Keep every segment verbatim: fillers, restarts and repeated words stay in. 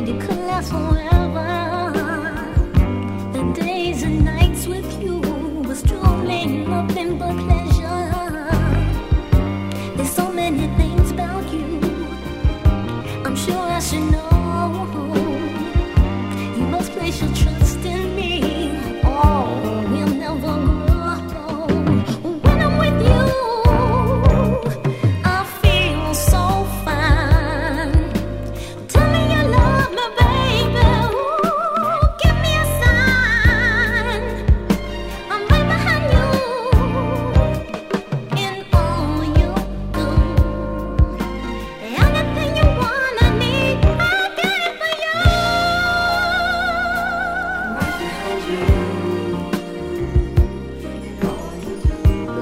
it could last forever. The days and nights with you was truly nothing but pleasure. There's so many things about you I'm sure I should know. You must place your trust in me. Oh, we'll never grow. When I'm with you, I feel so fine. Tell me you love me, baby. Ooh, give me a sign. I'm right behind you in all you do. Anything you want, I need, I get it for you. I'm right behind you in all you do.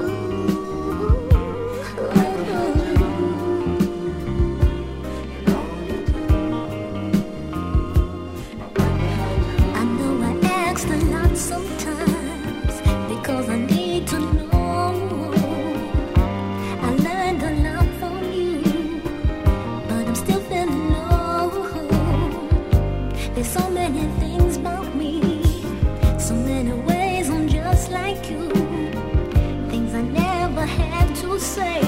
I know I asked a lot sometimes because I need to know. I learned a lot from you, but I'm still feeling low. There's so many things about me, so many ways I'm just like you. Things I never had to say.